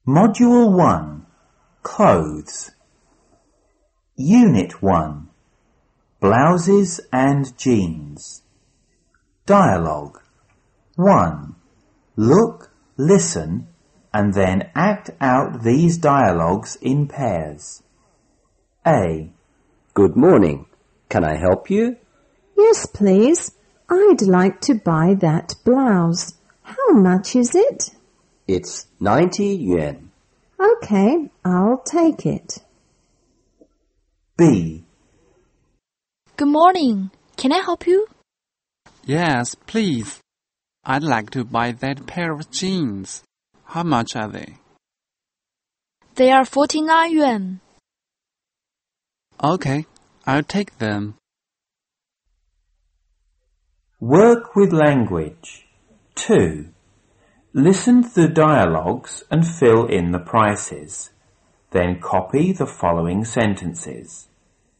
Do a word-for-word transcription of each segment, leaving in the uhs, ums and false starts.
Module one. Clothes. Unit one. Blouses and jeans. Dialogue. one. Look, listen, and then act out these dialogues in pairs. A. Good morning. Can I help you? Yes, please. I'd like to buy that blouse. How much is it? It's ninety yuan. Okay, I'll take it. B. Good morning. Can I help you? Yes, please. I'd like to buy that pair of jeans. How much are they? They are forty-nine yuan. Okay, I'll take them. Work with language. two. Listen to the dialogues and fill in the prices. Then copy the following sentences.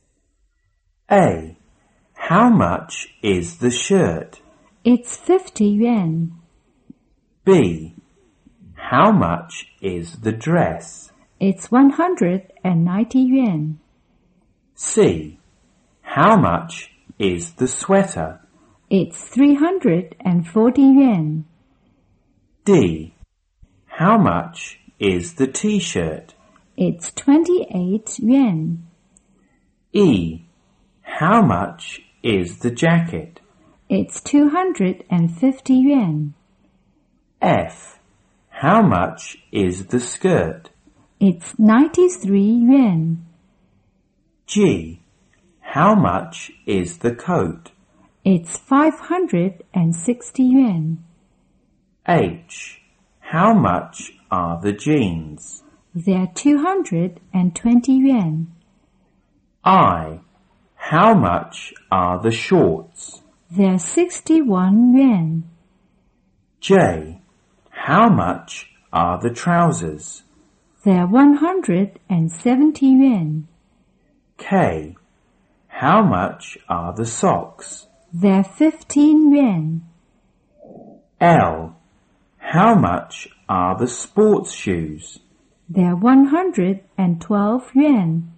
A. How much is the shirt? It's fifty yuan. B. How much is the dress? It's one hundred ninety yuan. C. How much is the sweater? It's three hundred forty yuan. D. How much is the t-shirt? It's twenty-eight yuan. E. How much is the jacket? It's two hundred fifty yuan. F. How much is the skirt? It's ninety-three yuan. G. How much is the coat? It's five hundred sixty yuan. H. How much are the jeans? They're two hundred twenty yuan. I. How much are the shorts? They're sixty-one yuan. J. How much are the trousers? They're one hundred seventy yuan. K. How much are the socks? They're fifteen yuan. L. How much are the sports shoes? They're one hundred twelve yuan.